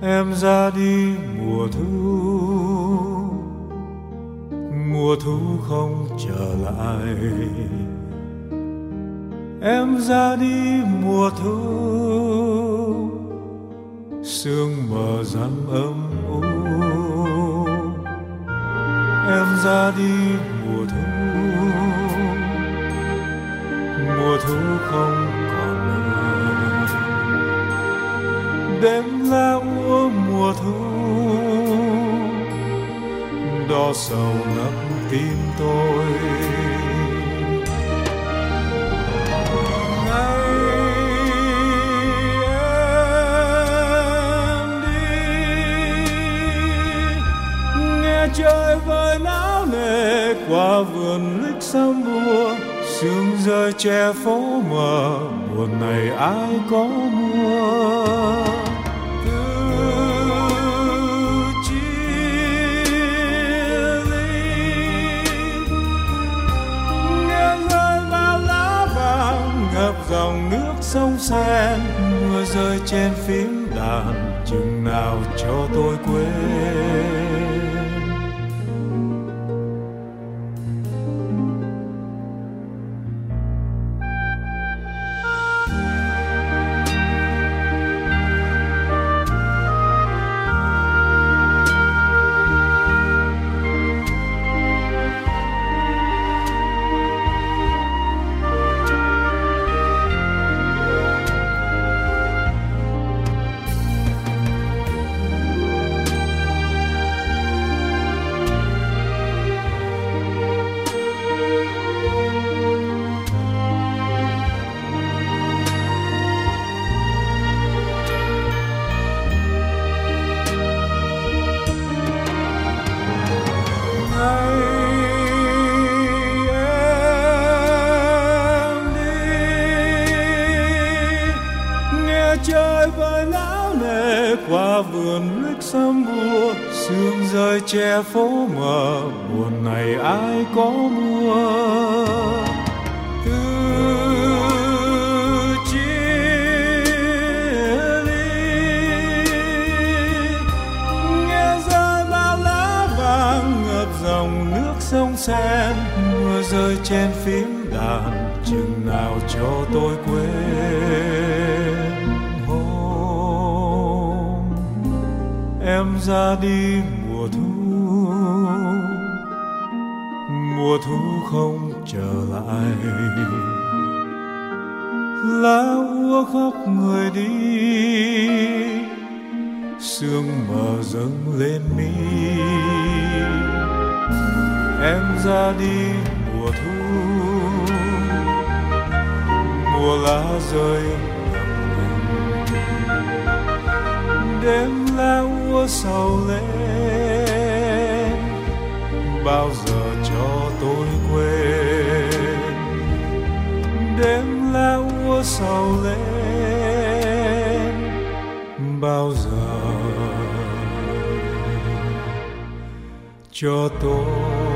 Em ra đi mùa thu không trở lại. Em ra đi mùa thu, sương mờ răng âm u. Em ra đi mùa thu không còn nữa. Đêm lá úa mùa thu, đo sầu ngập tim tôi. Ngày em đi, nghe trời vơi não nề qua vườn lích sớm mùa. Sương rơi che phố mờ, buồn này ai có mua. Ngập dòng nước sông Sen, mưa rơi trên phím đàn, chừng nào cho tôi quên. Trời vơi não nề qua vườn lích sớm mùa. Sương rơi che phố mờ, buồn này ai có mua. Từ chia ly, nghe rơi bao lá vàng ngập dòng nước sông Sen. Mưa rơi trên phím đàn, chừng nào cho tôi quên. Em ra đi mùa thu không trở lại. Lá úa khóc người đi, sương mờ dâng lên mi. Em ra đi mùa thu, mùa lá rơi đêm lá úa sầu lên, bao giờ cho tôi quên. Đêm lá úa sầu lên, bao giờ cho tôi